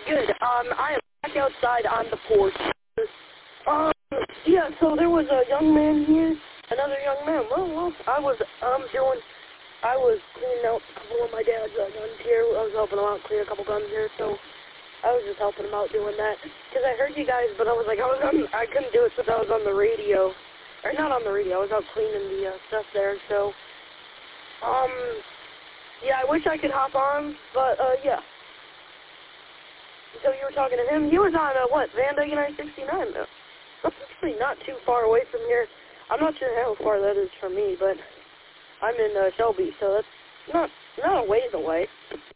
good. I am back outside on the porch. Yeah, so there was a young man here, another young man. Well, I was cleaning out a couple of my dad's guns here. I was helping him out clean a couple guns here, so I was just helping him out doing that. Because I heard you guys, but I was like, I couldn't do it since I was on the radio. Or not on the radio, I was out cleaning the stuff there, so, yeah, I wish I could hop on, but, yeah. So you were talking to him. He was on, Vandag and I-69, though. That's actually not too far away from here. I'm not sure how far that is from me, but I'm in Shelby, so that's not a ways away.